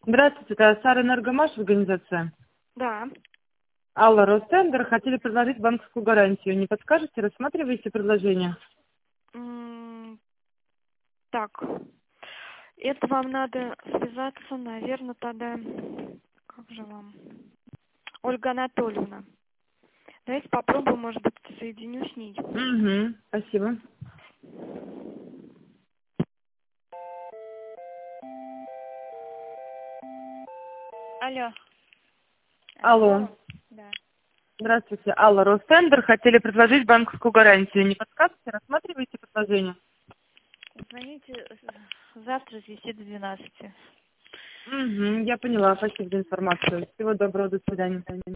Здравствуйте, это Сарэнергомаш организация. Да. Алла, Ростендер, хотели предложить банковскую гарантию. Не подскажете, рассматриваете предложение? М, Так, это вам надо связаться, наверное, тогда... Как же вам? Ольга Анатольевна. Давайте попробуем, может быть, соединю с ней. Угу, спасибо. Алло. Алло, Да. здравствуйте, Алла, Ростендер, хотели предложить банковскую гарантию. Не подскажете, рассматриваете предложение? Звоните завтра с 10 до 12. Угу, я поняла, спасибо за информацию. Всего доброго, до свидания.